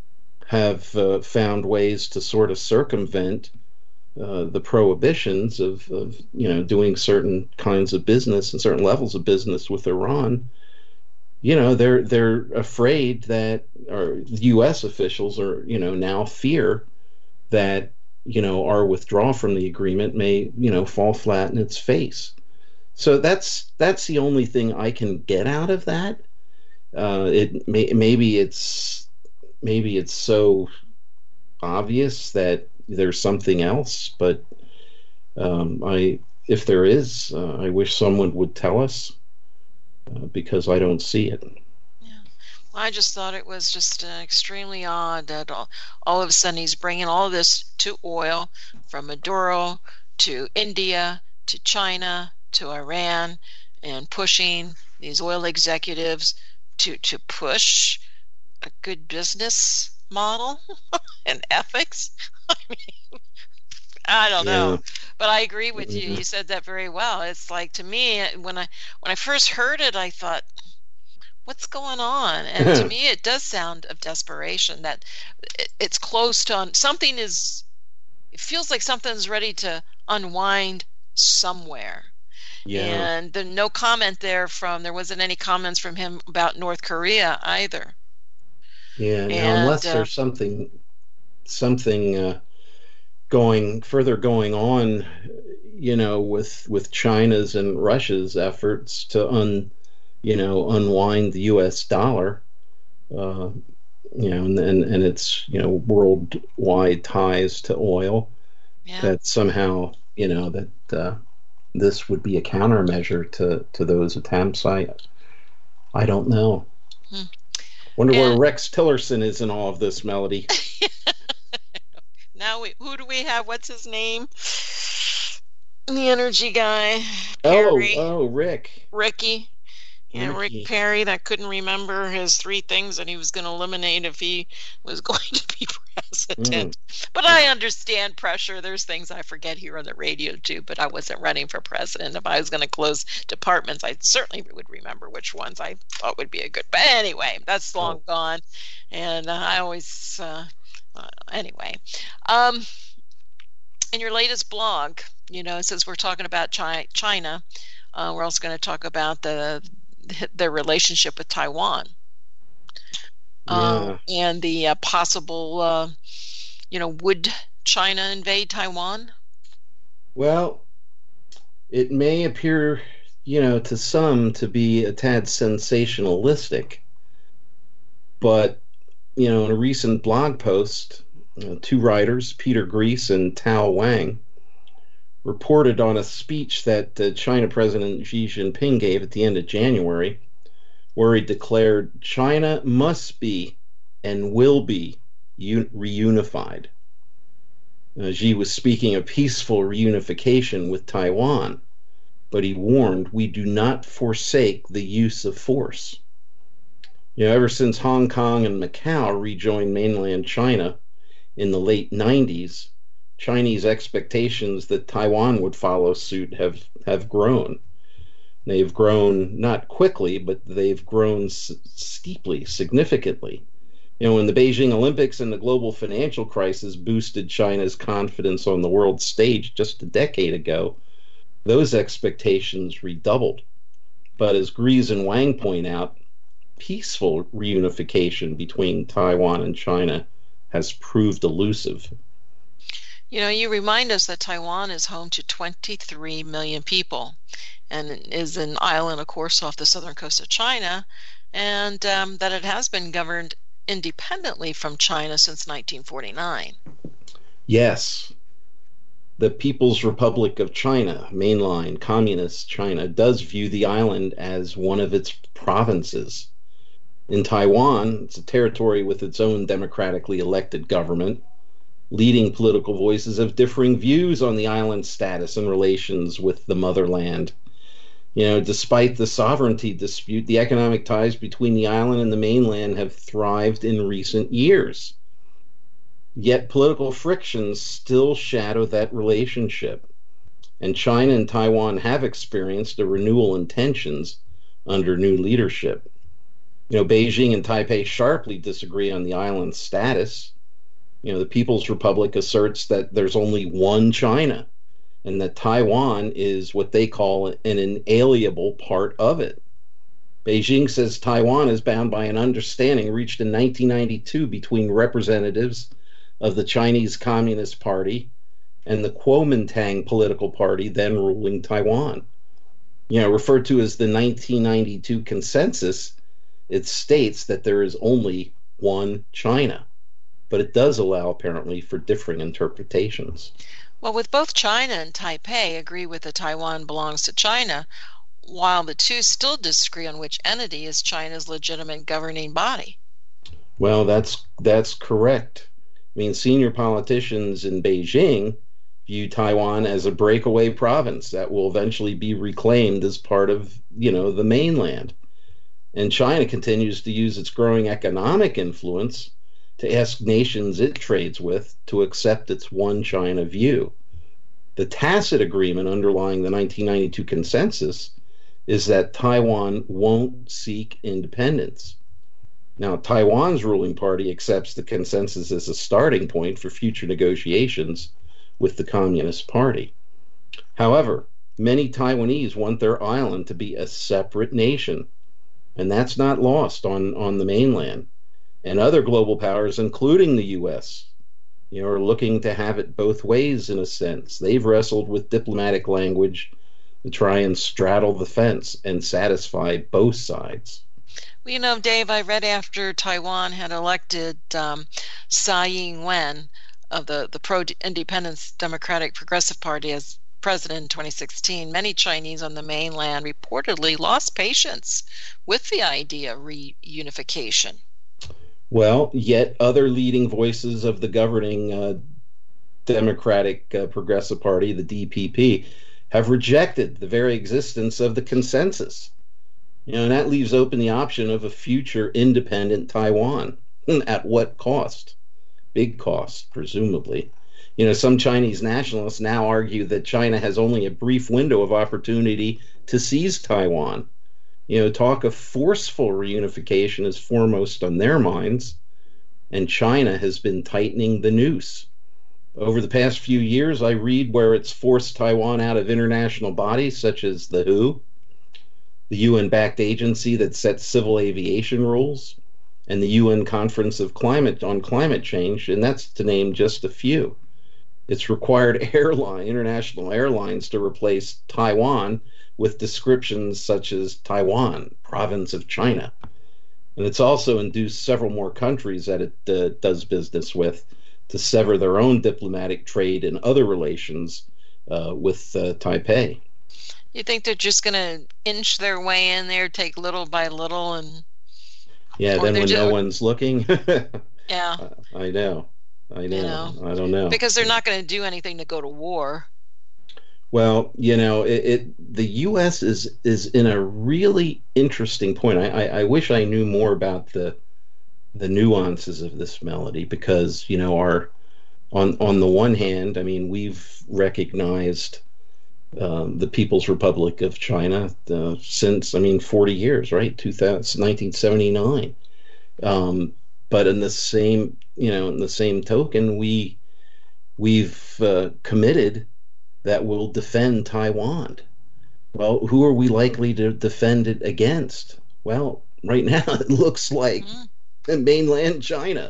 have uh, found ways to sort of circumvent uh, the prohibitions of, of, you know, doing certain kinds of business and certain levels of business with Iran. You know, they're they're afraid that, or U S officials are, you know, now fear that, you know, our withdrawal from the agreement may, you know, fall flat in its face. So that's that's the only thing I can get out of that. Uh, it may, maybe it's maybe it's so obvious that there's something else, but um, I if there is, uh, I wish someone would tell us, uh, because I don't see it. Yeah, I just thought it was just uh, extremely odd that all, all of a sudden he's bringing all this to oil, from Maduro to India to China to Iran, and pushing these oil executives to to push a good business model and ethics. I mean, I don't know, Yeah. but I agree with you. Mhm. You said that very well. It's like, to me, when I when I first heard it, I thought, what's going on? And to me, it does sound of desperation, that it, it's close to un, something is. It feels like something's ready to unwind somewhere. Yeah. And the no comment there from there wasn't any comments from him about North Korea either. Yeah. Now, And unless uh, there's something something uh, going further going on, you know, with with China's and Russia's efforts to un, you know, unwind the U S dollar, uh, you know, and, and and its, you know, worldwide ties to oil, yeah, that somehow, you know, that uh, this would be a countermeasure to to those attempts. I I don't know. Hmm. Wonder where And Rex Tillerson is in all of this, Melody. now we, who do we have? What's his name? The energy guy, Oh, Perry, oh, Rick. Ricky. Yeah, Rick Ricky. Perry, that couldn't remember his three things that he was going to eliminate if he was going to be president. Mm. But I understand pressure. There's things I forget here on the radio too, but I wasn't running for president. If I was going to close departments, I certainly would remember which ones I thought would be a good. But anyway, that's long Oh. gone. And uh, I always, uh, uh, anyway. Um, in your latest blog, you know, since we're talking about Chi- China, uh, we're also going to talk about the their relationship with Taiwan, uh, Yeah. and the uh, possible, uh, you know, would China invade Taiwan? Well, it may appear, you know, to some to be a tad sensationalistic, but, you know, in a recent blog post, uh, two writers, Peter Grease and Tao Wang, reported on a speech that uh, China President Xi Jinping gave at the end of January, where he declared China must be and will be un- reunified. Uh, Xi was speaking of peaceful reunification with Taiwan, but he warned we do not forsake the use of force. You know, ever since Hong Kong and Macau rejoined mainland China in the late nineties, Chinese expectations that Taiwan would follow suit have, have grown. They've grown not quickly, but they've grown s- steeply, significantly. You know, when the Beijing Olympics and the global financial crisis boosted China's confidence on the world stage just a decade ago, those expectations redoubled. But as Grease and Wang point out, peaceful reunification between Taiwan and China has proved elusive. You know, you remind us that Taiwan is home to twenty-three million people and is an island, of course, off the southern coast of China, and um, that it has been governed independently from China since nineteen forty-nine. Yes, the People's Republic of China, mainline communist China, does view the island as one of its provinces. In Taiwan, it's a territory with its own democratically elected government. Leading political voices have differing views on the island's status and relations with the motherland. You know, despite the sovereignty dispute, the economic ties between the island and the mainland have thrived in recent years. Yet political frictions still shadow that relationship. And China and Taiwan have experienced a renewal in tensions under new leadership. You know, Beijing and Taipei sharply disagree on the island's status. You know, the People's Republic asserts that there's only one China and that Taiwan is what they call an inalienable part of it. Beijing says Taiwan is bound by an understanding reached in nineteen ninety-two between representatives of the Chinese Communist Party and the Kuomintang political party then ruling Taiwan. You know, referred to as the nineteen ninety-two Consensus, it states that there is only one China, but it does allow apparently for differing interpretations. Well, with both China and Taipei agree with that Taiwan belongs to China, while the two still disagree on which entity is China's legitimate governing body. Well, that's that's correct. I mean, senior politicians in Beijing view Taiwan as a breakaway province that will eventually be reclaimed as part of, you know, the mainland. And China continues to use its growing economic influence to ask nations it trades with to accept its one China view. The tacit agreement underlying the nineteen ninety-two Consensus is that Taiwan won't seek independence. Now, Taiwan's ruling party accepts the consensus as a starting point for future negotiations with the Communist Party. However, many Taiwanese want their island to be a separate nation, and that's not lost on, on the mainland. And other global powers, including the U S, you know, are looking to have it both ways in a sense. They've wrestled with diplomatic language to try and straddle the fence and satisfy both sides. Well, you know, Dave, I read after Taiwan had elected um, Tsai Ing-wen of the, the pro-independence Democratic Progressive Party as president in twenty sixteen, many Chinese on the mainland reportedly lost patience with the idea of reunification. Well, yet other leading voices of the governing uh, Democratic uh, Progressive Party, the D P P, have rejected the very existence of the consensus. You know, and that leaves open the option of a future independent Taiwan. At what cost? Big cost, presumably. You know, some Chinese nationalists now argue that China has only a brief window of opportunity to seize Taiwan. You know, talk of forceful reunification is foremost on their minds, and China has been tightening the noose. Over the past few years, I read where it's forced Taiwan out of international bodies such as the W H O, the U N-backed agency that sets civil aviation rules, and the U N Conference of Climate on Climate Change, and that's to name just a few. It's required airline, international airlines to replace Taiwan with descriptions such as Taiwan, province of China. And it's also induced several more countries that it uh, does business with to sever their own diplomatic, trade, and other relations uh, with uh, Taipei. You think they're just going to inch their way in there, take little by little, and yeah, then when just, no one's looking. Yeah, I know, I know. You know, I don't know, because they're not going to do anything to go to war. Well, you know, it, it the U S is is in a really interesting point. I, I, I wish I knew more about the the nuances of this melody, because, you know, our on on the one hand, I mean, we've recognized um, the People's Republic of China uh, since, I mean, forty years, right? two thousand, nineteen seventy-nine. Um, but in the same, you know, in the same token, we we've uh, committed that will defend Taiwan. Well, who are we likely to defend it against? Well, right now it looks like mm-hmm. mainland China.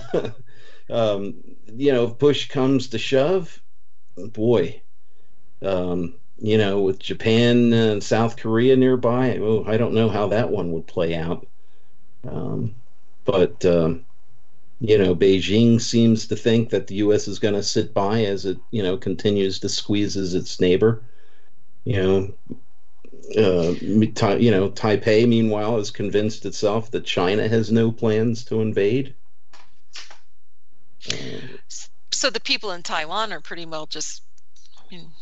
um, you know, if push comes to shove, boy, um, you know, with Japan and South Korea nearby, oh, I don't know how that one would play out. Um, but um, you know, Beijing seems to think that the U S is going to sit by as it, you know, continues to squeezes its neighbor. You know, uh, you know, Taipei, meanwhile, has convinced itself that China has no plans to invade. Uh, so the people in Taiwan are pretty well just, I mean,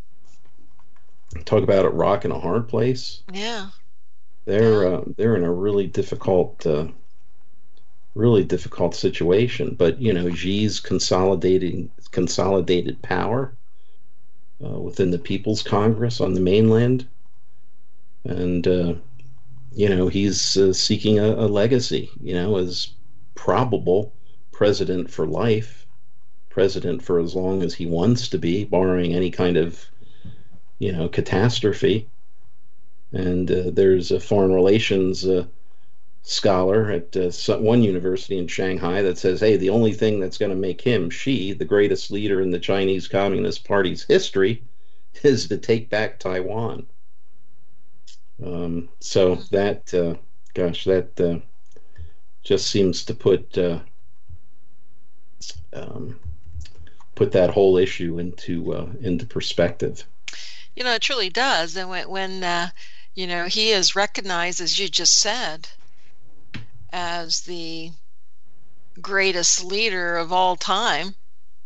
talk about a rock and a hard place. Yeah, they're uh, they're in a really difficult. Uh, really difficult situation, but you know, Xi's consolidating consolidated power uh, within the People's Congress on the mainland. And, uh, you know, he's uh, seeking a, a legacy, you know, as probable president for life, president for as long as he wants to be, barring any kind of, you know, catastrophe. And uh, there's a foreign relations uh, scholar at uh, one university in Shanghai that says, hey, the only thing that's going to make him, Xi, the greatest leader in the Chinese Communist Party's history, is to take back Taiwan. Um, so that, uh, gosh, that uh, just seems to put uh, um, put that whole issue into uh, into perspective. You know, it truly does. And when, when uh, you know, he is recognized, as you just said, as the greatest leader of all time,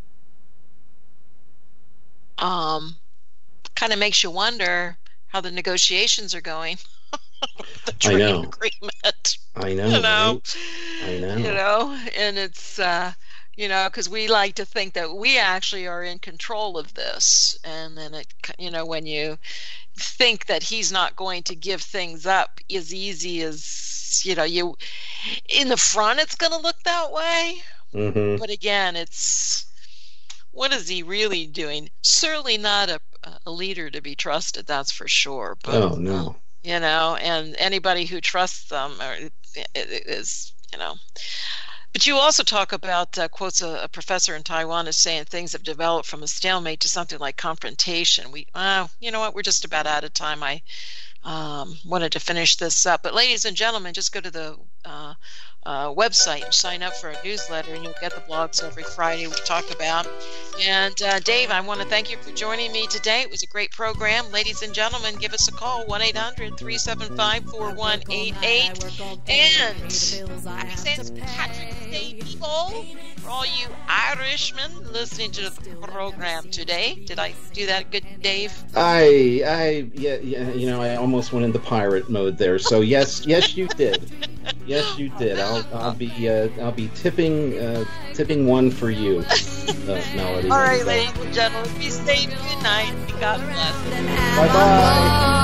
um, kind of makes you wonder how the negotiations are going. The trade I know. agreement. I know. You know. Right? I know. You know, and it's uh, you know, because we like to think that we actually are in control of this, and then it, you know, when you think that he's not going to give things up as easy as, you know, you in the front, it's going to look that way. Mm-hmm. But again, it's, what is he really doing? Certainly not a, a leader to be trusted, that's for sure. But, oh, no. You know, and anybody who trusts them is, you know. But you also talk about, uh, quotes a, a professor in Taiwan is saying things have developed from a stalemate to something like confrontation. We, uh, you know what, we're just about out of time. I um, wanted to finish this up. But ladies and gentlemen, just go to the uh, uh, website and sign up for a newsletter, and you'll get the blogs every Friday we talk about. And uh, Dave, I want to thank you for joining me today. It was a great program. Ladies and gentlemen, give us a call, one eight hundred, three seven five, four one eight eight. And happy Saint Patrick's Day, people, for all you Irishmen listening to the program today. Did I do that good, Dave? I, I, yeah, yeah, you know, I almost went into pirate mode there. So yes, yes, you did. Yes, you did. I'll, I'll be, uh, I'll be tipping, uh, tipping one for you, uh, Melody. All right, ladies and gentlemen, be safe. Good night. God bless. Bye bye.